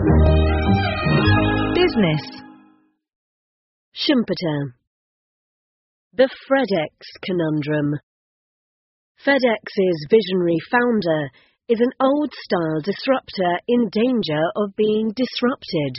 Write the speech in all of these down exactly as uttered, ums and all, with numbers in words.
Business. Schumpeter. The FedEx Conundrum. FedEx's visionary founder is an old-style disruptor in danger of being disrupted.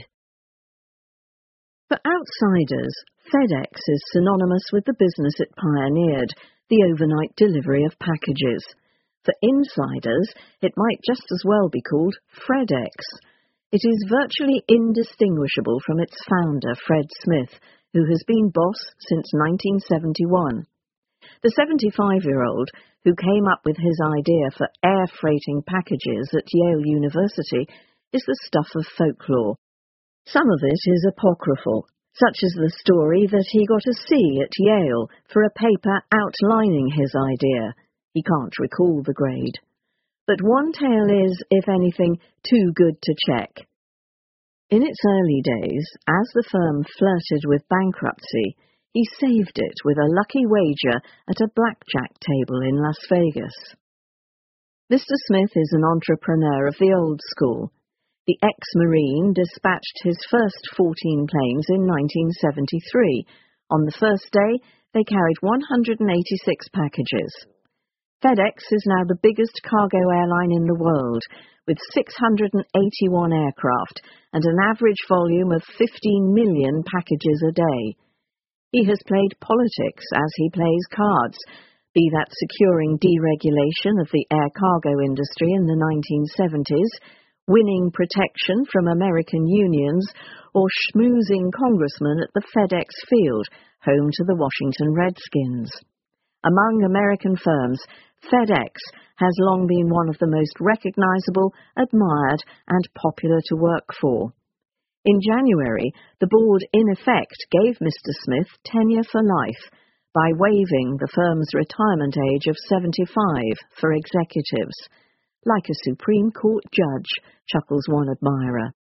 For outsiders, FedEx is synonymous with the business it pioneered, the overnight delivery of packages. For insiders, it might just as well be called FredEx. It is virtually indistinguishable from its founder, Fred Smith, who has been boss since nineteen seventy-one. The seventy-five-year-old, who came up with his idea for air freighting packages at Yale University, is the stuff of folklore. Some of it is apocryphal, such as the story that he got a C at Yale for a paper outlining his idea. He can't recall the grade. But one tale is, if anything, too good to check. In its early days, as the firm flirted with bankruptcy, he saved it with a lucky wager at a blackjack table in Las Vegas. Mister Smith is an entrepreneur of the old school. The ex-Marine dispatched his first fourteen planes in nineteen seventy-three. On the first day, they carried one hundred eighty-six packages. FedEx is now the biggest cargo airline in the world, with six hundred eighty-one aircraft and an average volume of fifteen million packages a day. He has played politics as he plays cards, be that securing deregulation of the air cargo industry in the nineteen seventies, winning protection from American unions, or schmoozing congressmen at the FedEx field, home to the Washington Redskins. Among American firms, FedEx has long been one of the most recognizable, admired, and popular to work for. In January, the board in effect gave Mister Smith tenure for life by waiving the firm's retirement age of seventy-five for executives. Like a Supreme Court judge, chuckles one admirer.